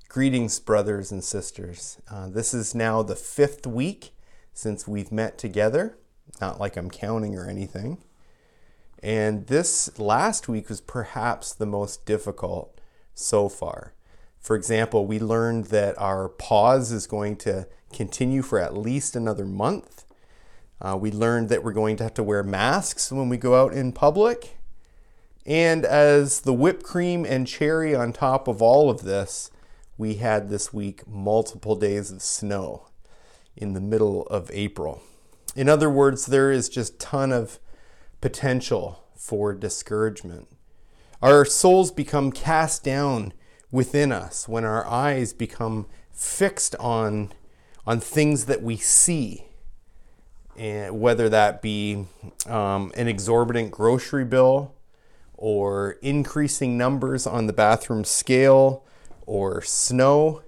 Greetings, brothers and sisters. This is now the 5th week since we've met together. Not like I'm counting or anything. And this last week was perhaps the most difficult so far. For example, we learned that our pause is going to continue for at least another month. We learned that we're going to have to wear masks when we go out in public. And as the whipped cream and cherry on top of all of this, we had this week multiple days of snow in the middle of April. In other words, there is just a ton of potential for discouragement. Our souls become cast down within us when our eyes become fixed on things that we see, and whether that be an exorbitant grocery bill or increasing numbers on the bathroom scale, or snow,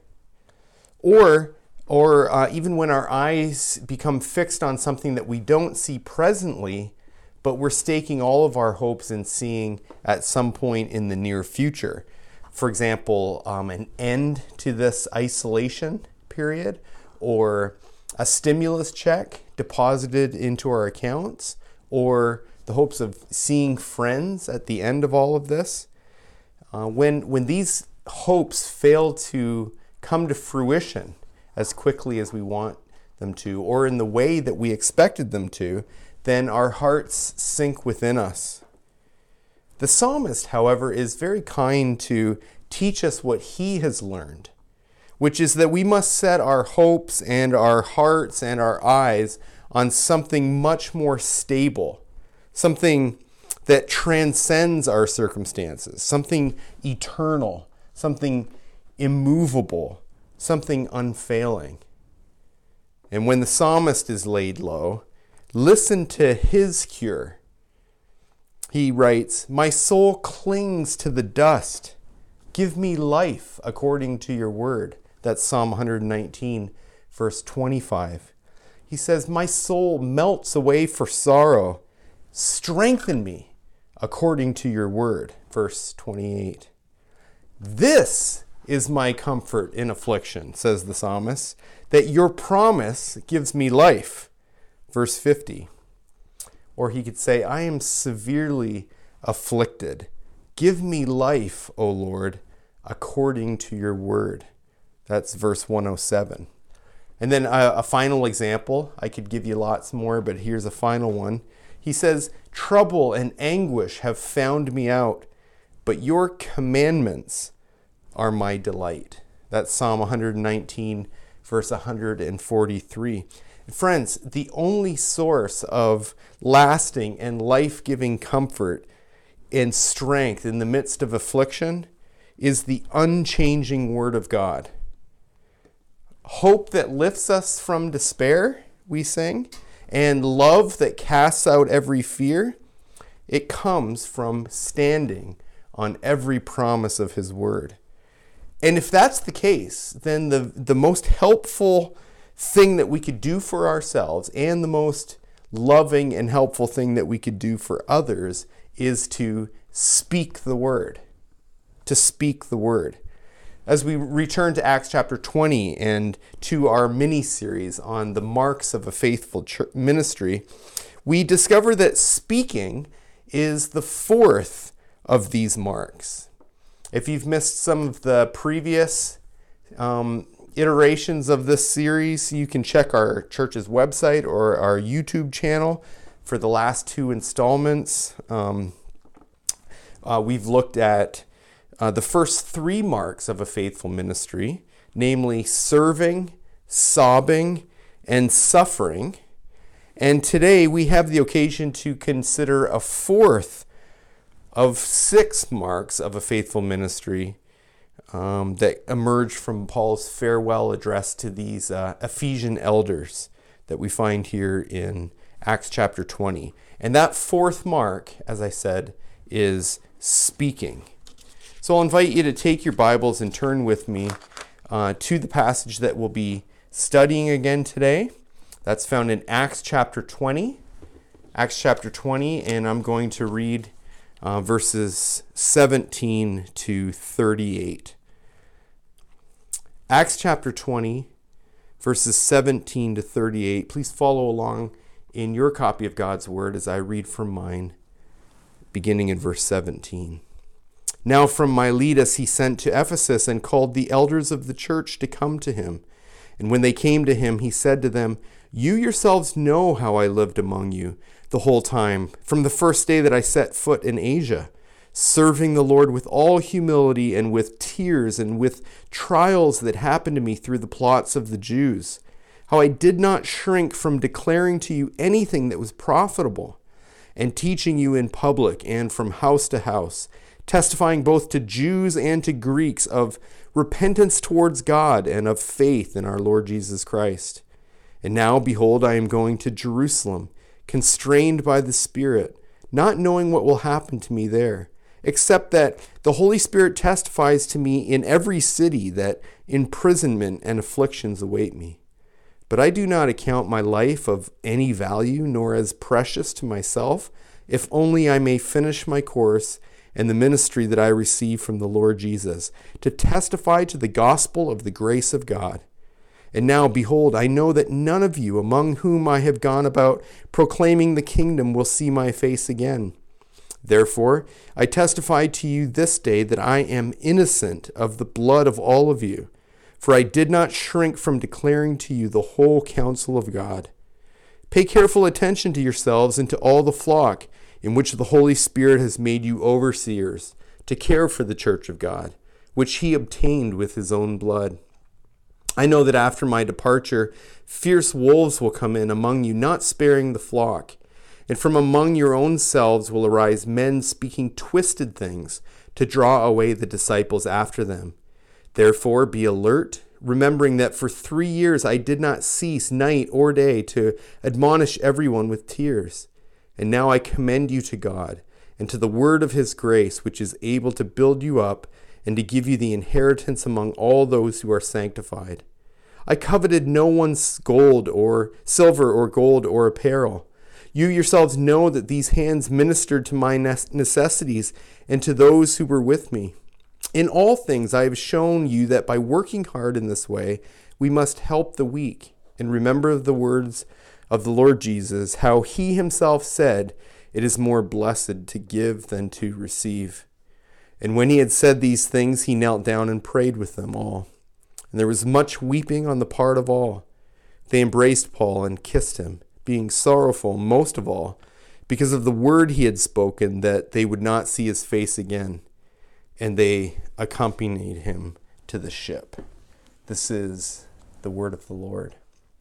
or even when our eyes become fixed on something that we don't see presently, but we're staking all of our hopes in seeing at some point in the near future. For example, an end to this isolation period, or a stimulus check deposited into our accounts, or the hopes of seeing friends at the end of all of this. When these hopes fail to come to fruition as quickly as we want them to, or in the way that we expected them to, then our hearts sink within us. The psalmist, however, is very kind to teach us what he has learned, which is that we must set our hopes and our hearts and our eyes on something much more stable, something that transcends our circumstances, something eternal, something immovable, something unfailing. And when the psalmist is laid low, listen to his cure. He writes, "My soul clings to the dust. Give me life according to your word." That's Psalm 119, verse 25. He says, "My soul melts away for sorrow. Strengthen me according to your word." Verse 28. "This is my comfort in affliction," says the psalmist, "that your promise gives me life." Verse 50. Or he could say, "I am severely afflicted. Give me life, O Lord, according to your word." That's verse 107. And then a final example. I could give you lots more, but here's a final one. He says, "Trouble and anguish have found me out, but your commandments are my delight." That's Psalm 119, verse 143. Friends, the only source of lasting and life-giving comfort and strength in the midst of affliction is the unchanging Word of God. Hope that lifts us from despair, we sing, and love that casts out every fear, it comes from standing on every promise of his word. And if that's the case, then the most helpful thing that we could do for ourselves and the most loving and helpful thing that we could do for others is to speak the word. To speak the word. As we return to Acts chapter 20 and to our mini-series on the marks of a faithful ministry, we discover that speaking is the fourth of these marks. If you've missed some of the previous iterations of this series, you can check our church's website or our YouTube channel for the last 2 installments. We've looked at the first 3 marks of a faithful ministry, namely serving, sobbing, and suffering. And today we have the occasion to consider a fourth of 6 marks of a faithful ministry that emerged from Paul's farewell address to these Ephesian elders that we find here in Acts chapter 20. And that fourth mark, as I said, is speaking. So I'll invite you to take your Bibles and turn with me to the passage that we'll be studying again today. That's found in Acts chapter 20. Acts chapter 20, and I'm going to read verses 17 to 38. Acts chapter 20, verses 17 to 38. Please follow along in your copy of God's Word as I read from mine, beginning in verse 17. Now from Miletus he sent to Ephesus and called the elders of the church to come to him. And when they came to him, he said to them, "You yourselves know how I lived among you the whole time, from the first day that I set foot in Asia, serving the Lord with all humility and with tears and with trials that happened to me through the plots of the Jews. How I did not shrink from declaring to you anything that was profitable, and teaching you in public and from house to house, testifying both to Jews and to Greeks of repentance towards God and of faith in our Lord Jesus Christ. And now, behold, I am going to Jerusalem, constrained by the Spirit, not knowing what will happen to me there, except that the Holy Spirit testifies to me in every city that imprisonment and afflictions await me. But I do not account my life of any value, nor as precious to myself, if only I may finish my course and the ministry that I received from the Lord Jesus, to testify to the gospel of the grace of God. And now, behold, I know that none of you among whom I have gone about proclaiming the kingdom will see my face again. Therefore, I testify to you this day that I am innocent of the blood of all of you, for I did not shrink from declaring to you the whole counsel of God. Pay careful attention to yourselves and to all the flock, in which the Holy Spirit has made you overseers, to care for the church of God, which he obtained with his own blood. I know that after my departure, fierce wolves will come in among you, not sparing the flock. And from among your own selves will arise men speaking twisted things to draw away the disciples after them. Therefore, be alert, remembering that for 3 years I did not cease night or day to admonish everyone with tears. And now I commend you to God and to the word of his grace, which is able to build you up and to give you the inheritance among all those who are sanctified. I coveted no one's gold or silver or gold or apparel. You yourselves know that these hands ministered to my necessities and to those who were with me. In all things I have shown you that by working hard in this way, we must help the weak. And remember the words of the Lord Jesus, how he himself said, "It is more blessed to give than to receive." And when he had said these things, he knelt down and prayed with them all. And there was much weeping on the part of all. They embraced Paul and kissed him, being sorrowful most of all, because of the word he had spoken, that they would not see his face again. And they accompanied him to the ship. This is the word of the Lord.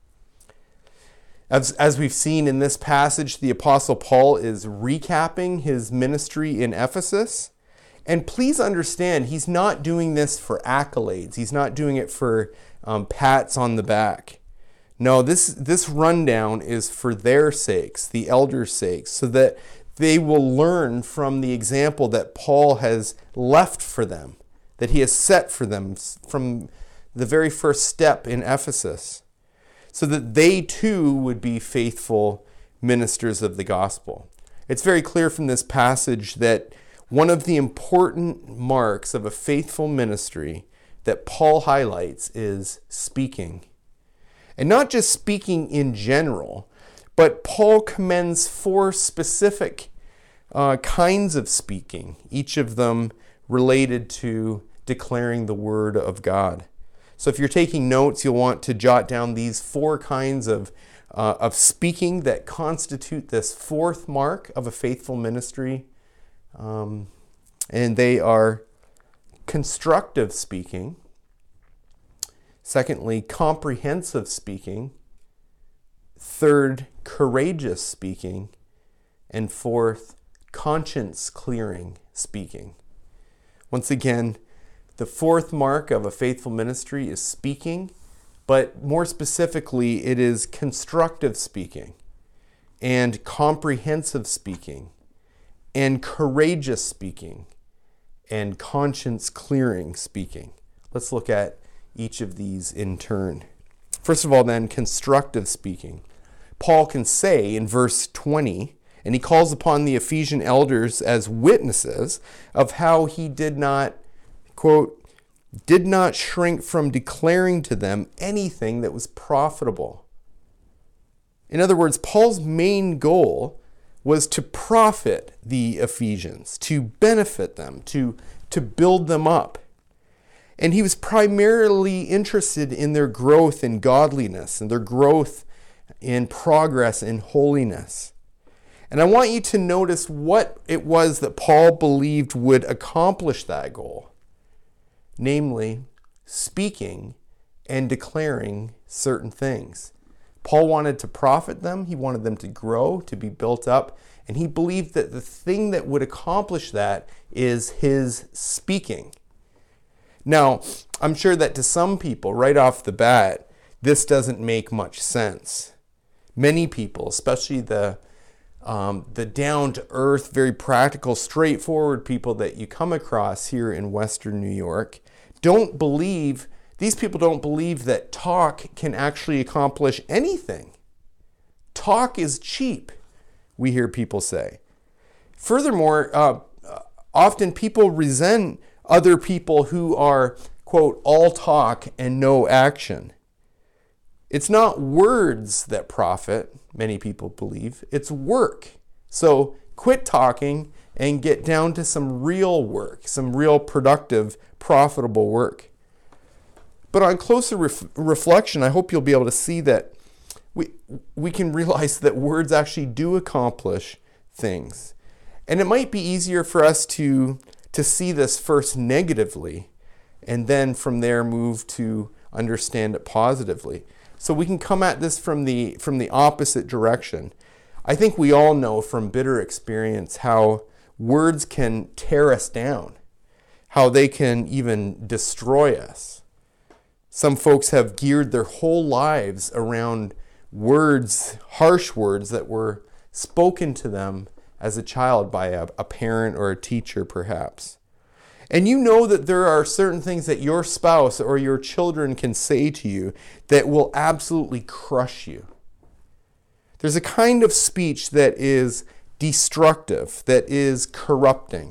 As we've seen in this passage, the Apostle Paul is recapping his ministry in Ephesus. And please understand, he's not doing this for accolades. He's not doing it for pats on the back. No, this rundown is for their sakes, the elders' sakes, so that they will learn from the example that Paul has left for them, that he has set for them from the very first step in Ephesus, so that they too would be faithful ministers of the gospel. It's very clear from this passage that one of the important marks of a faithful ministry that Paul highlights is speaking. And not just speaking in general, but Paul commends 4 specific kinds of speaking, each of them related to declaring the word of God. So if you're taking notes, you'll want to jot down these 4 kinds of speaking that constitute this 4th mark of a faithful ministry. And they are constructive speaking. Secondly, comprehensive speaking. Third, courageous speaking. And 4th, conscience-clearing speaking. Once again, the 4th mark of a faithful ministry is speaking, but more specifically, it is constructive speaking and comprehensive speaking and courageous speaking and conscience-clearing speaking. Let's look at each of these in turn. First of all, then, constructive speaking. Paul can say in verse 20, and he calls upon the Ephesian elders as witnesses of how he did not, quote, did not shrink from declaring to them anything that was profitable. In other words, Paul's main goal was to profit the Ephesians, to benefit them, to build them up. And he was primarily interested in their growth in godliness and their growth in progress in holiness. And I want you to notice what it was that Paul believed would accomplish that goal. Namely, speaking and declaring certain things. Paul wanted to profit them. He wanted them to grow, to be built up. And he believed that the thing that would accomplish that is his speaking. Now, I'm sure that to some people, right off the bat, this doesn't make much sense. Many people, especially the down-to-earth, very practical, straightforward people that you come across here in Western New York, these people don't believe that talk can actually accomplish anything. Talk is cheap, we hear people say. Furthermore, often people resent other people who are, quote, all talk and no action. It's not words that profit, many people believe, it's work. So quit talking and get down to some real work, some real productive, profitable work. But on closer reflection, I hope you'll be able to see that we can realize that words actually do accomplish things. And it might be easier for us to see this first negatively and then from there move to understand it positively. So we can come at this from the opposite direction. I think we all know from bitter experience how words can tear us down, how they can even destroy us. Some folks have geared their whole lives around words, harsh words that were spoken to them as a child by a parent or a teacher perhaps. And you know that there are certain things that your spouse or your children can say to you that will absolutely crush you. There's a kind of speech that is destructive, that is corrupting.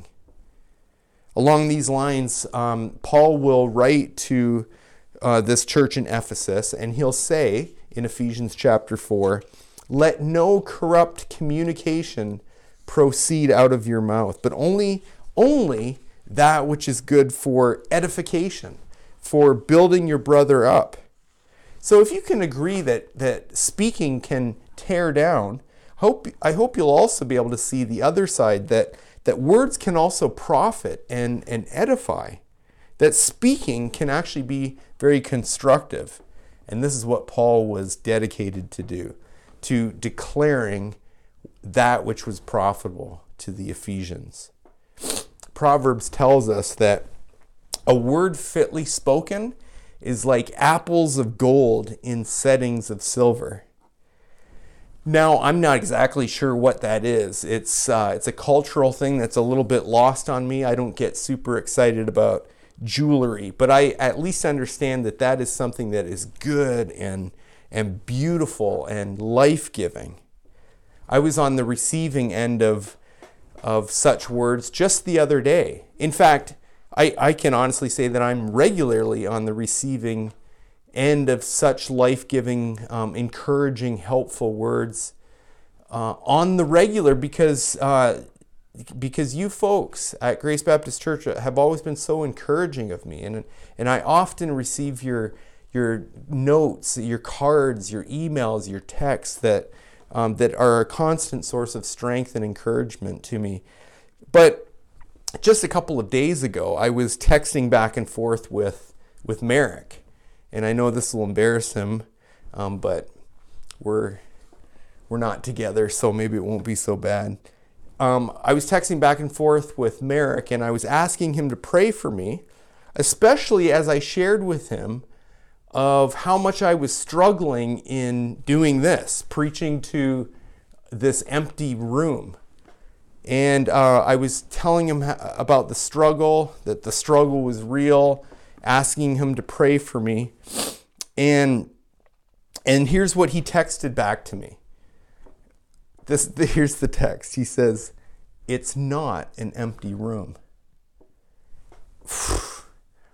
Along these lines, Paul will write to this church in Ephesus, and he'll say in Ephesians chapter 4, "Let no corrupt communication proceed out of your mouth, but only that which is good for edification, for building your brother up." So if you can agree that speaking can tear down, I hope you'll also be able to see the other side, that words can also profit and edify, that speaking can actually be very constructive. And this is what Paul was dedicated to do, to declaring that which was profitable to the Ephesians. Proverbs tells us that a word fitly spoken is like apples of gold in settings of silver. Now, I'm not exactly sure what that is. It's a cultural thing that's a little bit lost on me. I don't get super excited about jewelry, but I at least understand that is something that is good and beautiful and life-giving. I was on the receiving end of such words just the other day. In fact, I can honestly say that I'm regularly on the receiving end of such life-giving, encouraging, helpful words on the regular because you folks at Grace Baptist Church have always been so encouraging of me, and I often receive your notes, your cards, your emails, your texts that are a constant source of strength and encouragement to me. But just a couple of days ago, I was texting back and forth with Merrick, and I know this will embarrass him, but we're not together, so maybe it won't be so bad. I was texting back and forth with Merrick, and I was asking him to pray for me, especially as I shared with him of how much I was struggling in doing this, preaching to this empty room. And I was telling him about the struggle, that the struggle was real, asking him to pray for me. And here's what he texted back to me. Here's the text. He says, "It's not an empty room."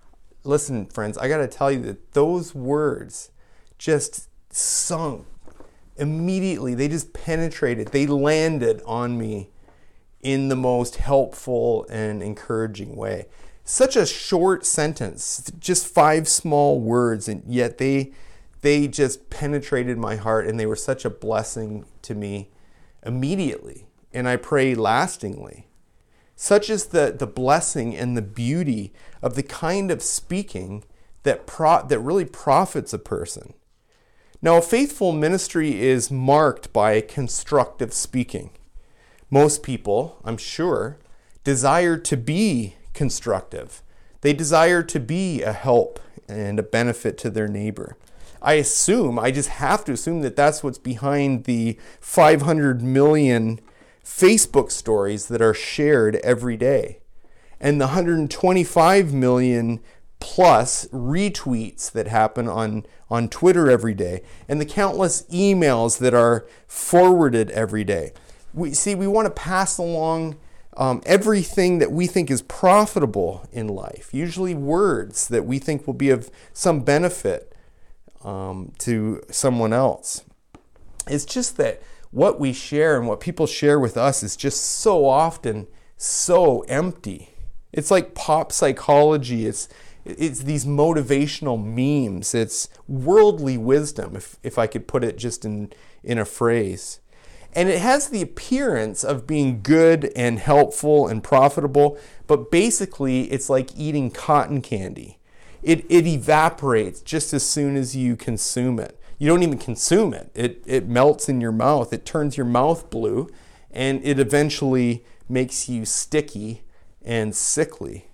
listen, friends, I got to tell you that those words just sunk immediately. They just penetrated. They landed on me in the most helpful and encouraging way. Such a short sentence, just 5 small words, and yet they just penetrated my heart, and they were such a blessing to me immediately, and I pray lastingly. Such is the blessing and the beauty of the kind of speaking that really profits a person. Now, a faithful ministry is marked by constructive speaking. Most people, I'm sure, desire to be constructive. They desire to be a help and a benefit to their neighbor. I just have to assume that that's what's behind the 500 million Facebook stories that are shared every day, and the 125 million plus retweets that happen on Twitter every day, and the countless emails that are forwarded every day. We want to pass along everything that we think is profitable in life, usually words that we think will be of some benefit to someone else. It's just that what we share and what people share with us is just so often so empty. It's like pop psychology. It's these motivational memes. It's worldly wisdom, if I could put it just in a phrase. And it has the appearance of being good and helpful and profitable, but basically it's like eating cotton candy. It evaporates just as soon as you consume it. You don't even consume it. It melts in your mouth. It turns your mouth blue, and it eventually makes you sticky and sickly.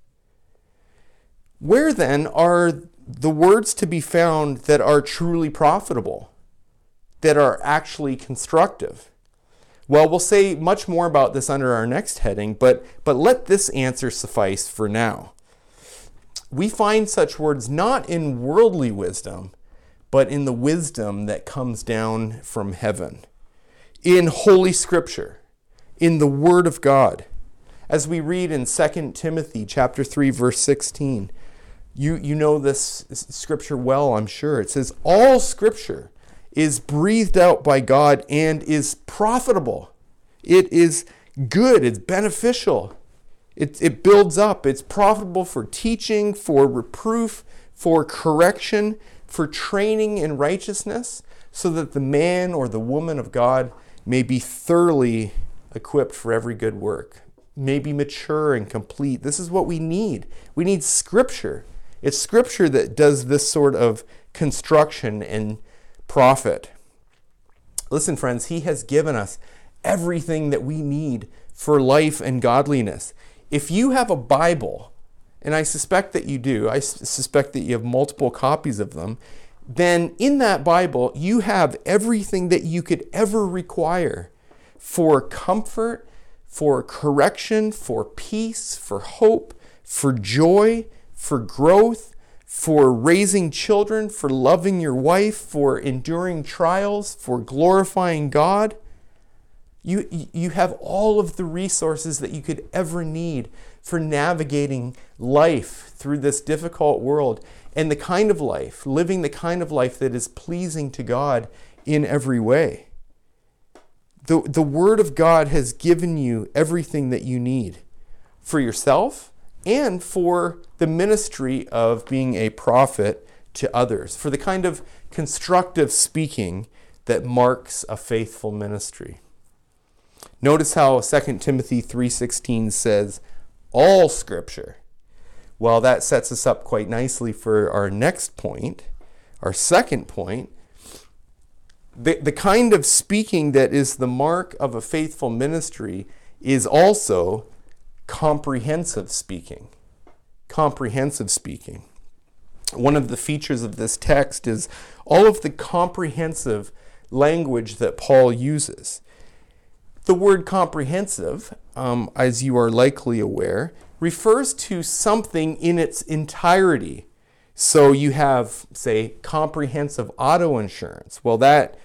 Where then are the words to be found that are truly profitable, that are actually constructive? Well, we'll say much more about this under our next heading, but let this answer suffice for now. We find such words not in worldly wisdom, but in the wisdom that comes down from heaven, in Holy Scripture, in the Word of God. As we read in 2 Timothy chapter 3, verse 16, you know this Scripture well, I'm sure. It says, all Scripture is breathed out by God and is profitable. It is good, it's beneficial. It builds up. It's profitable for teaching, for reproof, for correction, for training in righteousness, so that the man or the woman of God may be thoroughly equipped for every good work, may be mature and complete. This is what we need. We need Scripture. It's Scripture that does this sort of construction and profit. Listen, friends, He has given us everything that we need for life and godliness. If you have a Bible, and I suspect that you do, I suspect that you have multiple copies of them, then in that Bible, you have everything that you could ever require for comfort, for correction, for peace, for hope, for joy, for growth, for raising children, for loving your wife, for enduring trials, for glorifying God. You have all of the resources that you could ever need for navigating life through this difficult world, and the kind of life, living the kind of life that is pleasing to God in every way. The Word of God has given you everything that you need for yourself and for the ministry of being a prophet to others, for the kind of constructive speaking that marks a faithful ministry. Notice how 2 Timothy 3:16 says, all Scripture. Well, that sets us up quite nicely for our next point, our second point. The kind of speaking that is the mark of a faithful ministry is also comprehensive speaking. Comprehensive speaking. One of the features of this text is all of the comprehensive language that Paul uses. The word comprehensive, as you are likely aware, refers to something in its entirety. So you have, say, comprehensive auto insurance. Well, that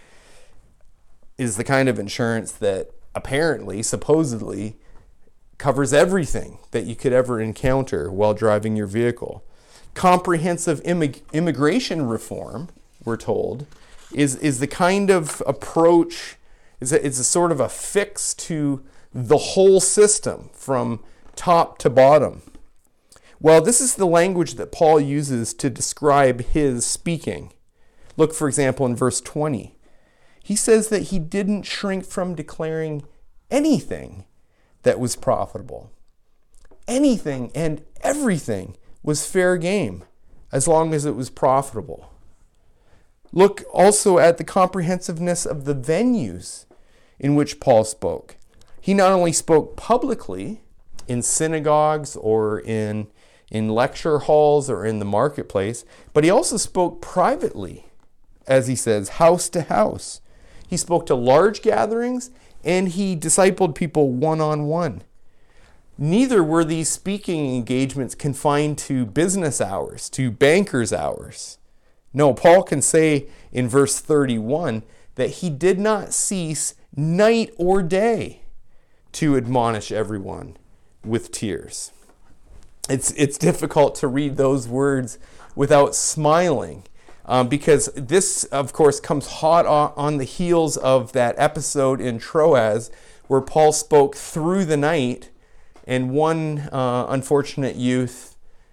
is the kind of insurance that apparently, supposedly, covers everything that you could ever encounter while driving your vehicle. comprehensive immigration reform, we're told, is the kind of approach, it's a sort of a fix to the whole system from top to bottom. Well, this is the language that Paul uses to describe his speaking. Look, for example, in verse 20. He says that he didn't shrink from declaring anything that was profitable. Anything and everything was fair game as long as it was profitable. Look also at the comprehensiveness of the venues in which Paul spoke. He not only spoke publicly in synagogues or in lecture halls or in the marketplace, but he also spoke privately, as he says, house to house. He spoke to large gatherings and he discipled people one-on-one. Neither were these speaking engagements confined to business hours, to bankers' hours. No, Paul can say in verse 31 that he did not cease night or day to admonish everyone with tears. It's difficult to read those words without smiling because this, of course, comes hot on the heels of that episode in Troas where Paul spoke through the night and one unfortunate youth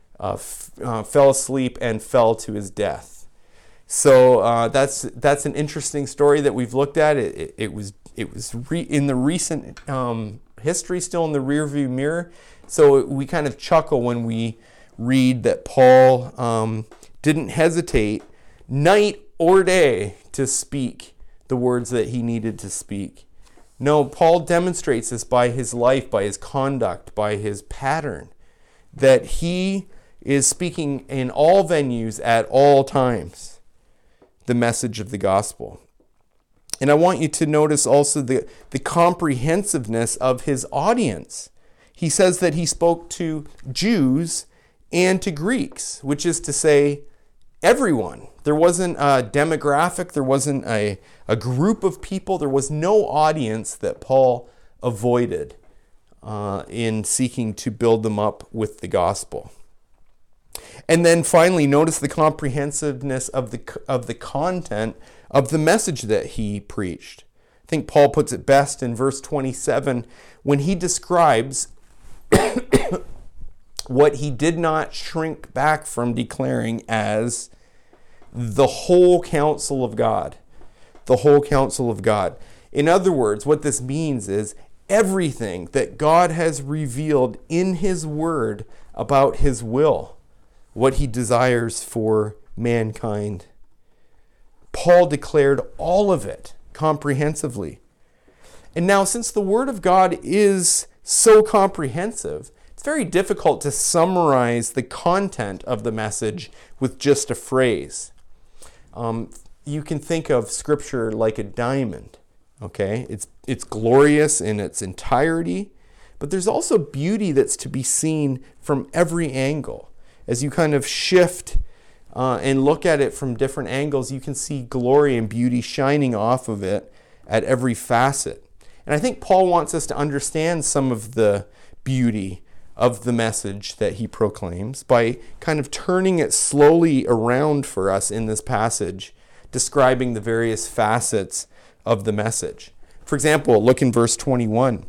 fell asleep and fell to his death. So that's an interesting story that we've looked at. It was in the recent history, still in the rearview mirror. So we kind of chuckle when we read that Paul didn't hesitate night or day to speak the words that he needed to speak. No, Paul demonstrates this by his life, by his conduct, by his pattern, that he is speaking in all venues at all times the message of the gospel. And I want you to notice also the comprehensiveness of his audience. He says that he spoke to Jews and to Greeks, which is to say everyone. There wasn't a demographic, there wasn't a group of people, there was no audience that Paul avoided in seeking to build them up with the gospel. And then finally, notice the comprehensiveness of the content of the message that he preached. I think Paul puts it best in verse 27 when he describes what he did not shrink back from declaring as the whole counsel of God. The whole counsel of God. In other words, what this means is everything that God has revealed in his word about his will, what he desires for mankind. Paul declared all of it comprehensively. And now, since the word of God is so comprehensive, it's very difficult to summarize the content of the message with just a phrase. You can think of Scripture like a diamond, okay? It's glorious in its entirety, but there's also beauty that's to be seen from every angle. As you kind of shift and look at it from different angles, you can see glory and beauty shining off of it at every facet. And I think Paul wants us to understand some of the beauty of the message that he proclaims by kind of turning it slowly around for us in this passage, describing the various facets of the message. For example, look in verse 21.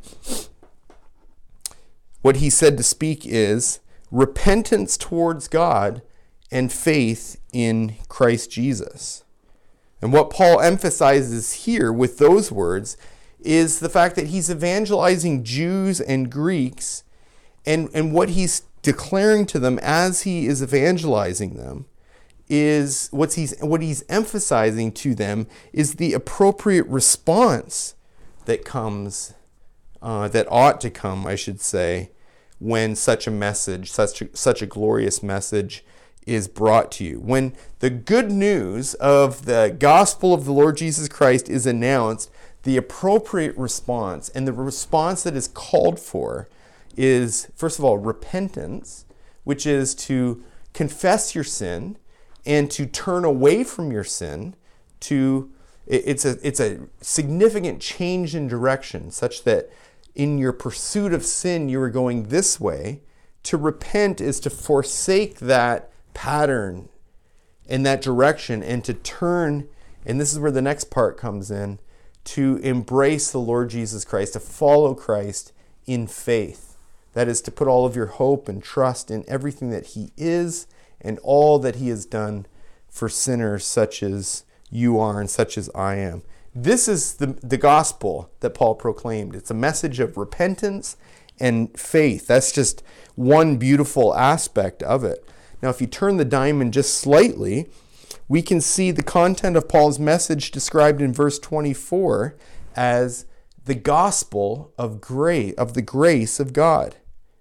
What he said to speak is repentance towards God and faith in Christ Jesus. And what Paul emphasizes here with those words is the fact that he's evangelizing Jews and Greeks, and what he's declaring to them as he is evangelizing them is what he's emphasizing to them is the appropriate response that comes, that ought to come, I should say, when such a message, such a glorious message is brought to you. When the good news of the gospel of the Lord Jesus Christ is announced, the appropriate response and the response that is called for is, first of all, repentance, which is to confess your sin and to turn away from your sin. It's a significant change in direction, such that in your pursuit of sin, you are going this way. To repent is to forsake that pattern in that direction and to turn, and this is where the next part comes in, to embrace the Lord Jesus Christ, to follow Christ in faith. That is to put all of your hope and trust in everything that he is and all that he has done for sinners such as you are and such as I am. This is the gospel that Paul proclaimed. It's a message of repentance and faith. That's just one beautiful aspect of it. Now, if you turn the diamond just slightly, we can see the content of Paul's message described in verse 24 as the gospel of the grace of God.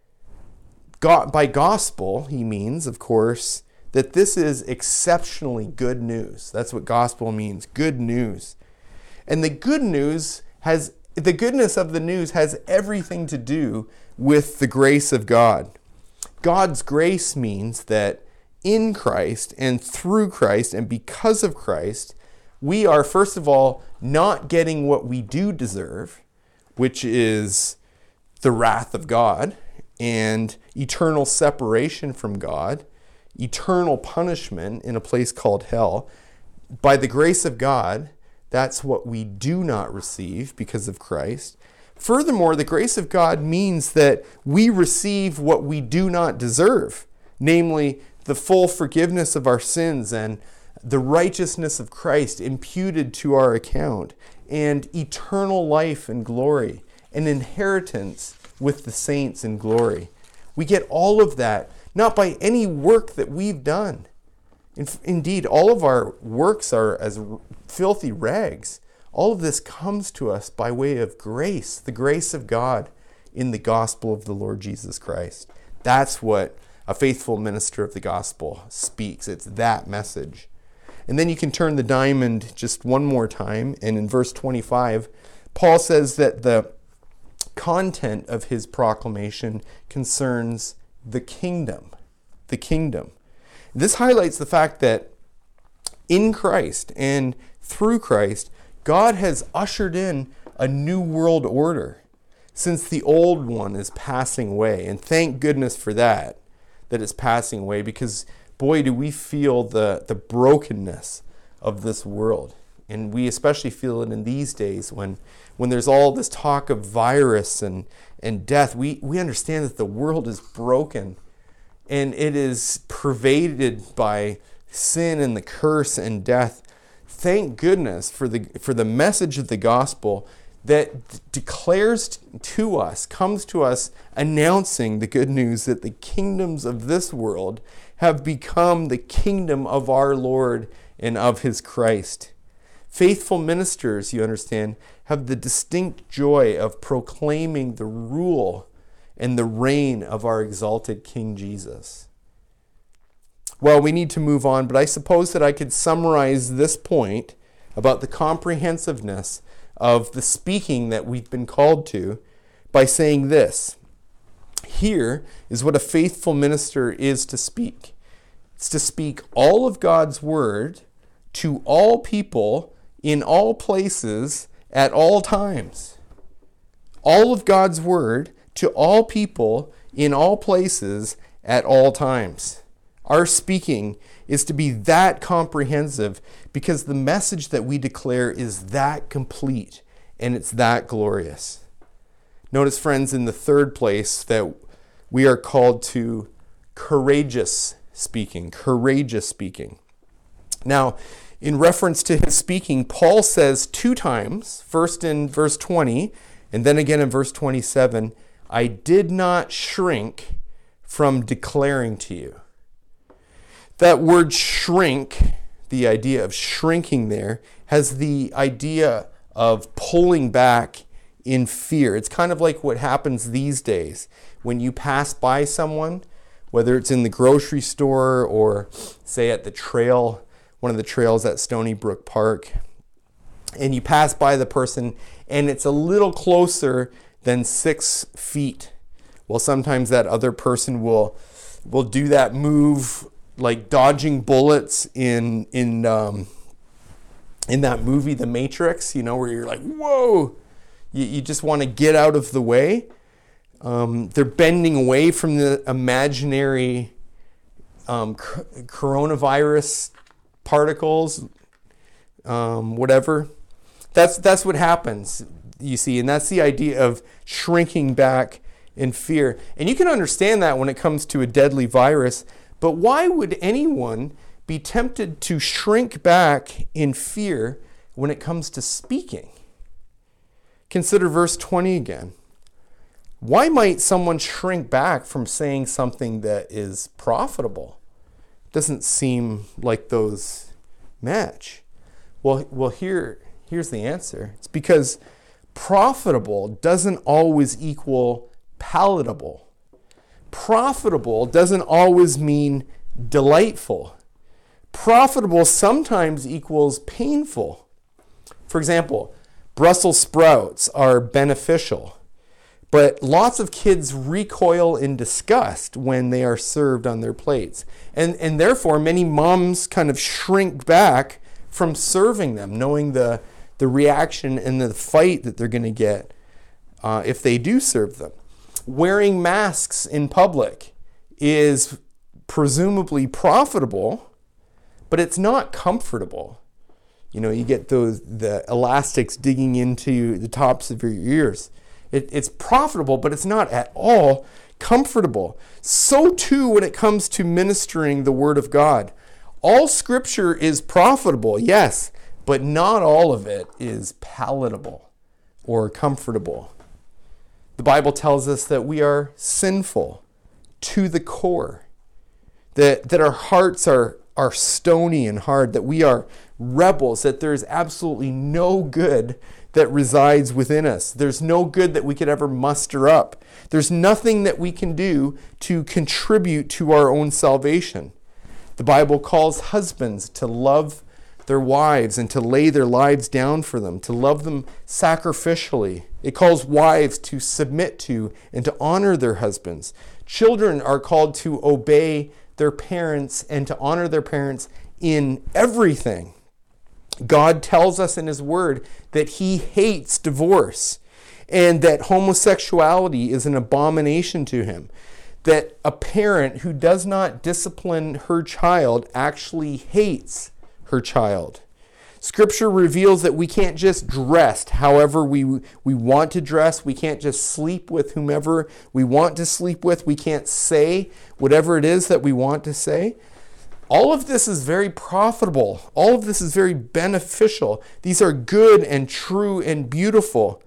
By gospel, he means, of course, that this is exceptionally good news. That's what gospel means, good news. And the goodness of the news has everything to do with the grace of God. God's grace means that in Christ and through Christ and because of Christ, we are, first of all, not getting what we do deserve, which is the wrath of God and eternal separation from God, eternal punishment in a place called hell. By the grace of God, that's what we do not receive because of Christ. Furthermore, the grace of God means that we receive what we do not deserve, namely the full forgiveness of our sins and the righteousness of Christ imputed to our account, and eternal life and glory, an inheritance with the saints in glory. We get all of that, not by any work that we've done. Indeed, all of our works are as filthy rags. All of this comes to us by way of grace, the grace of God in the gospel of the Lord Jesus Christ. That's what a faithful minister of the gospel speaks. It's that message. And then you can turn the diamond just one more time, and in verse 25, Paul says that the content of his proclamation concerns the kingdom. The kingdom. This highlights the fact that in Christ and through Christ, God has ushered in a new world order since the old one is passing away. And thank goodness for that it's passing away, because boy, do we feel the brokenness of this world. And we especially feel it in these days when there's all this talk of virus and death. We understand that the world is broken and it is pervaded by sin and the curse and death. Thank goodness for the message of the gospel that declares to us, comes to us, announcing the good news that the kingdoms of this world have become the kingdom of our Lord and of his Christ. Faithful ministers, you understand, have the distinct joy of proclaiming the rule and the reign of our exalted King Jesus. Well, we need to move on, but I suppose that I could summarize this point about the comprehensiveness of the speaking that we've been called to by saying this. Here is what a faithful minister is to speak. It's to speak all of God's word to all people in all places at all times. All of God's word to all people in all places at all times. Our speaking is to be that comprehensive because the message that we declare is that complete and it's that glorious. Notice, friends, in the third place that we are called to courageous speaking. Courageous speaking. Now, in reference to his speaking, Paul says two times, first in verse 20 and then again in verse 27, I did not shrink from declaring to you. That word shrink, the idea of shrinking there, has the idea of pulling back in fear. It's kind of like what happens these days when you pass by someone, whether it's in the grocery store or say at the trail, one of the trails at Stony Brook Park, and you pass by the person and it's a little closer than 6 feet. Well, sometimes that other person will do that move like dodging bullets in that movie, The Matrix, where you're like, whoa, you just want to get out of the way. They're bending away from the imaginary coronavirus particles, whatever. That's what happens, you see, and that's the idea of shrinking back in fear. And you can understand that when it comes to a deadly virus, but why would anyone be tempted to shrink back in fear when it comes to speaking? Consider verse 20 again. Why might someone shrink back from saying something that is profitable? Doesn't seem like those match. Well, here's the answer. It's because profitable doesn't always equal palatable. Profitable doesn't always mean delightful. Profitable sometimes equals painful. For example, Brussels sprouts are beneficial, but lots of kids recoil in disgust when they are served on their plates. And therefore, many moms kind of shrink back from serving them, knowing the reaction and the fight that they're going to get if they do serve them. Wearing masks in public is presumably profitable, but it's not comfortable. You know, you get the elastics digging into the tops of your ears. It's profitable, but it's not at all comfortable. So too when it comes to ministering the Word of God. All Scripture is profitable, yes, but not all of it is palatable or comfortable. The Bible tells us that we are sinful to the core, that our hearts are stony and hard, that we are rebels, that there's absolutely no good that resides within us. There's no good that we could ever muster up. There's nothing that we can do to contribute to our own salvation. The Bible calls husbands to love their wives and to lay their lives down for them, to love them sacrificially. It calls wives to submit to and to honor their husbands. Children are called to obey their parents and to honor their parents in everything. God tells us in His Word that He hates divorce and that homosexuality is an abomination to Him. That a parent who does not discipline her child actually hates her child. Scripture reveals that we can't just dress however we want to dress. We can't just sleep with whomever we want to sleep with. We can't say whatever it is that we want to say. All of this is very profitable. All of this is very beneficial. These are good and true and beautiful.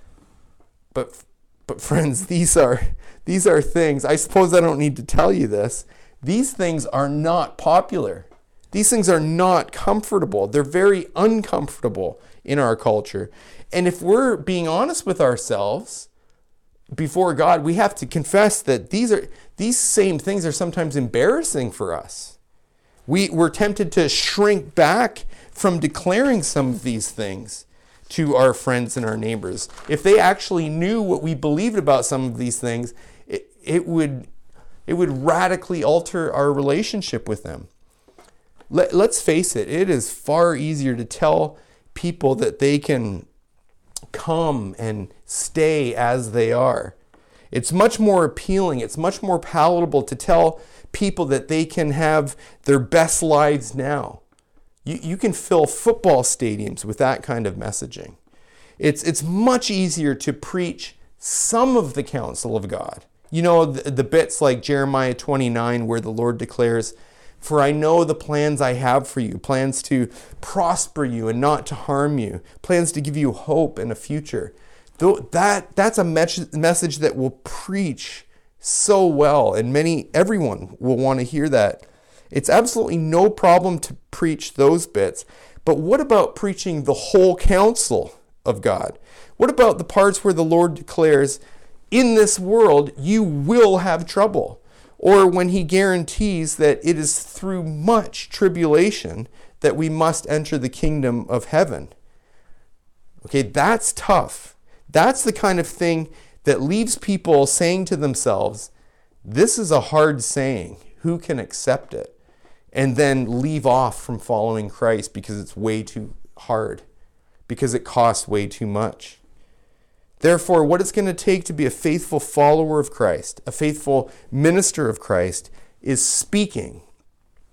But friends, these are things, I suppose I don't need to tell you this, these things are not popular. These things are not comfortable. They're very uncomfortable in our culture. And if we're being honest with ourselves before God, we have to confess that these same things are sometimes embarrassing for us. We're tempted to shrink back from declaring some of these things to our friends and our neighbors. If they actually knew what we believed about some of these things, it would radically alter our relationship with them. Let's face it, it is far easier to tell people that they can come and stay as they are. It's much more appealing, it's much more palatable to tell people that they can have their best lives now. You can fill football stadiums with that kind of messaging. It's much easier to preach some of the counsel of God. You know, the bits like Jeremiah 29 where the Lord declares, "For I know the plans I have for you, plans to prosper you and not to harm you, plans to give you hope and a future." That's a message that will preach so well, and everyone will want to hear that. It's absolutely no problem to preach those bits. But what about preaching the whole counsel of God? What about the parts where the Lord declares, in this world you will have trouble? Or when He guarantees that it is through much tribulation that we must enter the kingdom of heaven. Okay, that's tough. That's the kind of thing that leaves people saying to themselves, this is a hard saying. Who can accept it? And then leave off from following Christ because it's way too hard, because it costs way too much. Therefore, what it's going to take to be a faithful follower of Christ, a faithful minister of Christ, is speaking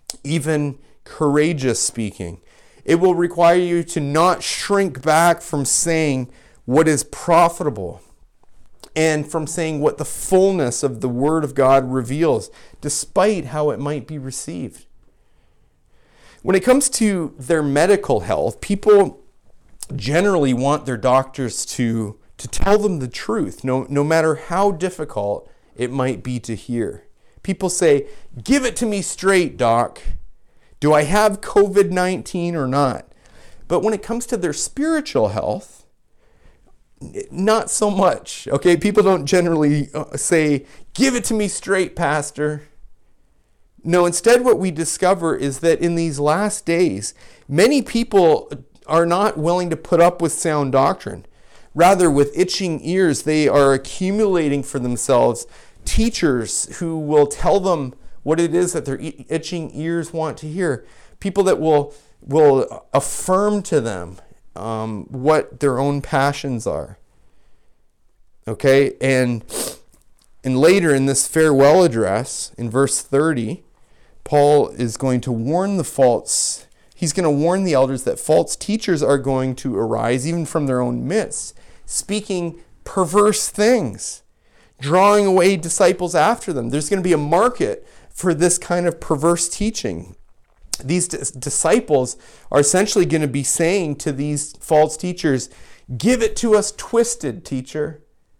even courageous speaking. It will require you to not shrink back from saying what is profitable and from saying what the fullness of the Word of God reveals, despite how it might be received. When it comes to their medical health, people generally want their doctors to tell them the truth, no matter how difficult it might be to hear. People say, "Give it to me straight, doc. Do I have COVID-19 or not?" But when it comes to their spiritual health, not so much. Okay, people don't generally say, "Give it to me straight, pastor." No, instead what we discover is that in these last days, many people are not willing to put up with sound doctrine. Rather, with itching ears, they are accumulating for themselves teachers who will tell them what it is that their itching ears want to hear. People that will affirm to them what their own passions are. Okay, and later in this farewell address, in verse 30, Paul is going to warn he's going to warn the elders that false teachers are going to arise even from their own midst, speaking perverse things, drawing away disciples after them. There's going to be a market for this kind of perverse teaching. These disciples are essentially going to be saying to these false teachers, "Give it to us twisted, teacher."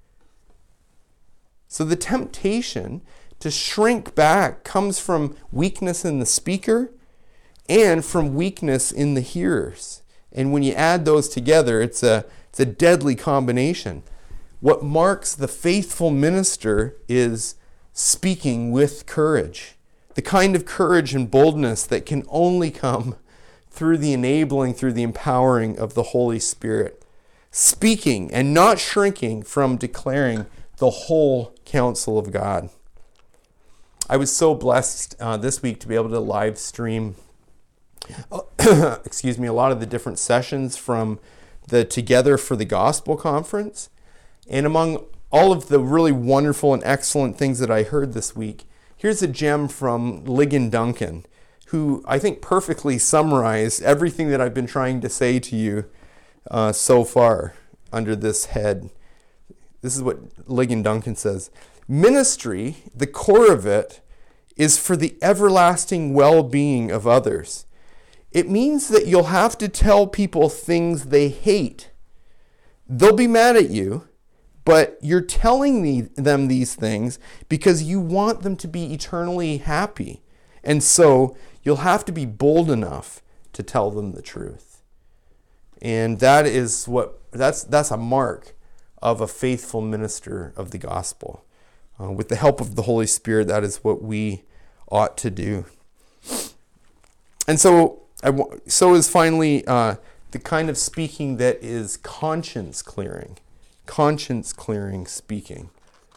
So the temptation to shrink back comes from weakness in the speaker and from weakness in the hearers. And when you add those together, it's a deadly combination. What marks the faithful minister is speaking with courage. The kind of courage and boldness that can only come through the empowering of the Holy Spirit. Speaking and not shrinking from declaring the whole counsel of God. I was so blessed this week to be able to live stream a lot of the different sessions from the Together for the Gospel conference. And among all of the really wonderful and excellent things that I heard this week, here's a gem from Ligon Duncan, who I think perfectly summarized everything that I've been trying to say to you so far under this head. This is what Ligon Duncan says. Ministry, the core of it, is for the everlasting well-being of others. It means that you'll have to tell people things they hate. They'll be mad at you, but you're telling them these things because you want them to be eternally happy. And so you'll have to be bold enough to tell them the truth. And that's a mark of a faithful minister of the gospel. With the help of the Holy Spirit, that is what we ought to do. And so is finally the kind of speaking that is conscience clearing speaking.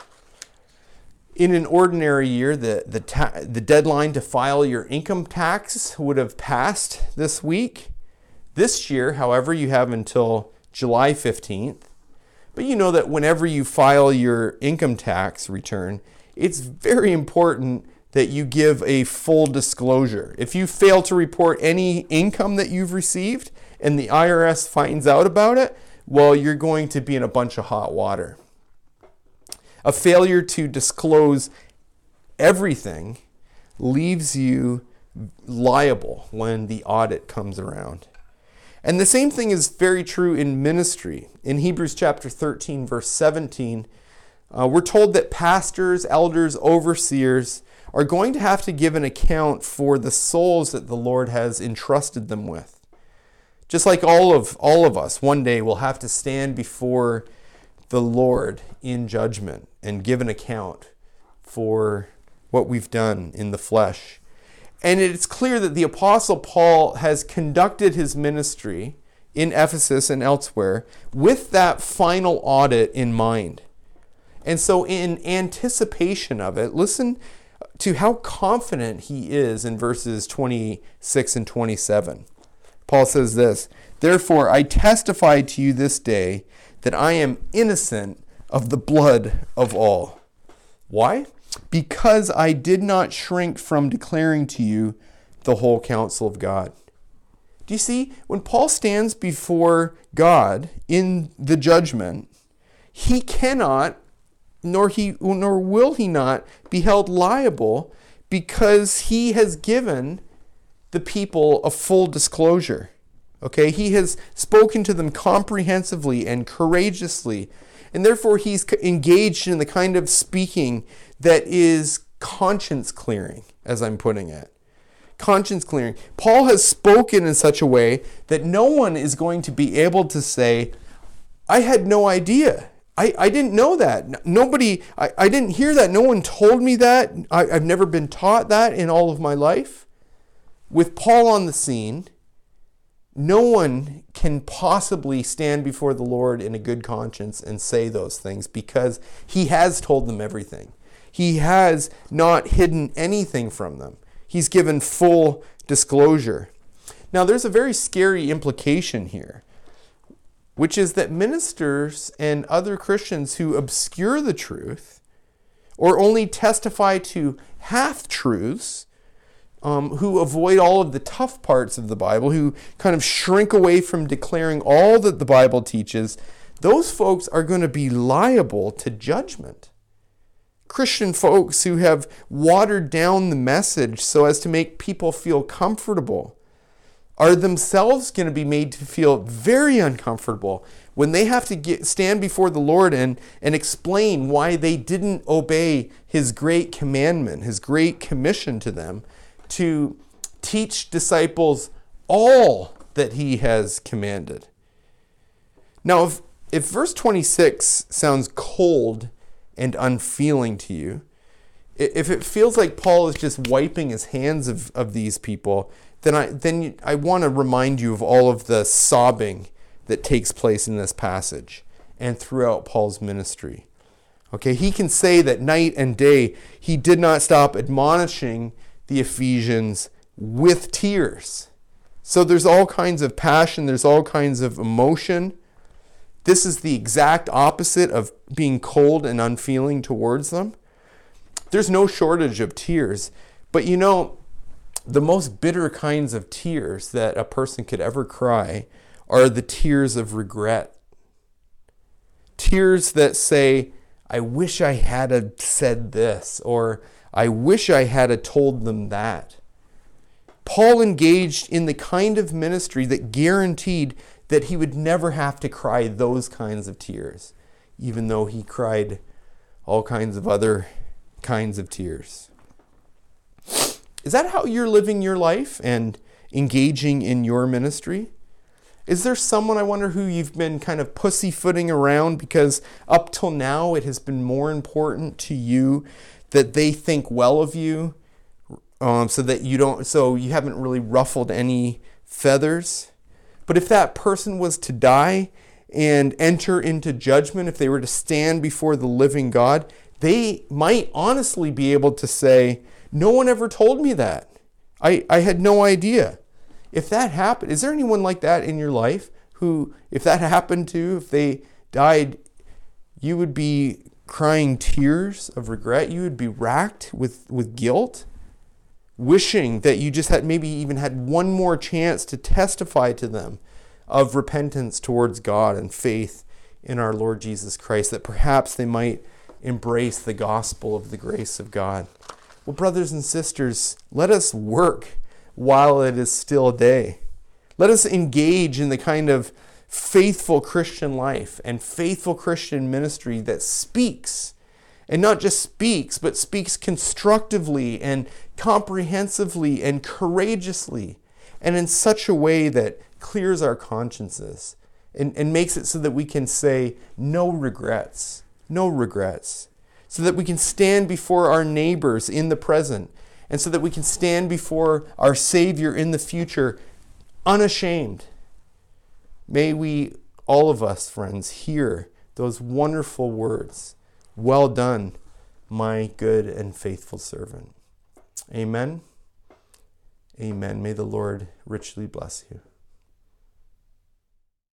In an ordinary year, the deadline to file your income tax would have passed this week. This year, however, you have until July 15th. But you know that whenever you file your income tax return, it's very important that you give a full disclosure. If you fail to report any income that you've received and the IRS finds out about it, well, you're going to be in a bunch of hot water. A failure to disclose everything leaves you liable when the audit comes around. And the same thing is very true in ministry. In Hebrews chapter 13, verse 17, we're told that pastors, elders, overseers are going to have to give an account for the souls that the Lord has entrusted them with. Just like all of us, one day will have to stand before the Lord in judgment and give an account for what we've done in the flesh. And it's clear that the Apostle Paul has conducted his ministry in Ephesus and elsewhere with that final audit in mind. And so in anticipation of it, listen to how confident he is in verses 26 and 27. Paul says this, "Therefore I testify to you this day that I am innocent of the blood of all." Why? "Because I did not shrink from declaring to you the whole counsel of God. Do you see? When Paul stands before God in the judgment, he cannot, nor will he not, be held liable because he has given the people a full disclosure. Okay? He has spoken to them comprehensively and courageously, and therefore he's engaged in the kind of speaking that is conscience clearing, as I'm putting it. Conscience clearing. Paul has spoken in such a way that no one is going to be able to say, I had no idea. I didn't know that. Nobody, I didn't hear that. No one told me that. I've never been taught that in all of my life. With Paul on the scene, no one can possibly stand before the Lord in a good conscience and say those things because he has told them everything. He has not hidden anything from them. He's given full disclosure. Now, there's a very scary implication here, which is that ministers and other Christians who obscure the truth or only testify to half-truths, who avoid all of the tough parts of the Bible, who kind of shrink away from declaring all that the Bible teaches, those folks are going to be liable to judgment. Christian folks who have watered down the message so as to make people feel comfortable are themselves going to be made to feel very uncomfortable when they have to stand before the Lord and explain why they didn't obey his great commandment, his great commission to them to teach disciples all that he has commanded. Now, if verse 26 sounds cold and unfeeling to you, if it feels like Paul is just wiping his hands of these people, then I want to remind you of all of the sobbing that takes place in this passage and throughout Paul's ministry. Okay, he can say that night and day he did not stop admonishing the Ephesians with tears. So there's all kinds of passion, there's all kinds of emotion. This is the exact opposite of being cold and unfeeling towards them. There's no shortage of tears. But you know, the most bitter kinds of tears that a person could ever cry are the tears of regret. Tears that say, I wish I had said this, or I wish I had told them that. Paul engaged in the kind of ministry that guaranteed that he would never have to cry those kinds of tears, even though he cried all kinds of other kinds of tears. Is that how you're living your life and engaging in your ministry? Is there someone, I wonder, who you've been kind of pussyfooting around because up till now it has been more important to you that they think well of you, so you haven't really ruffled any feathers? But if that person was to die and enter into judgment, if they were to stand before the living God, they might honestly be able to say, no one ever told me that. I had no idea. If that happened, is there anyone like that in your life who, if that happened to, if they died, you would be crying tears of regret? You would be racked with guilt, wishing that you just had maybe even had one more chance to testify to them of repentance towards God and faith in our Lord Jesus Christ, that perhaps they might embrace the gospel of the grace of God. Well, brothers and sisters, let us work while it is still day. Let us engage in the kind of faithful Christian life and faithful Christian ministry that speaks, and not just speaks, but speaks constructively and comprehensively and courageously, and in such a way that clears our consciences and makes it so that we can say no regrets, so that we can stand before our neighbors in the present, and so that we can stand before our Savior in the future unashamed. May we, all of us, friends, hear those wonderful words, well done, my good and faithful servant. Amen. Amen. May the Lord richly bless you.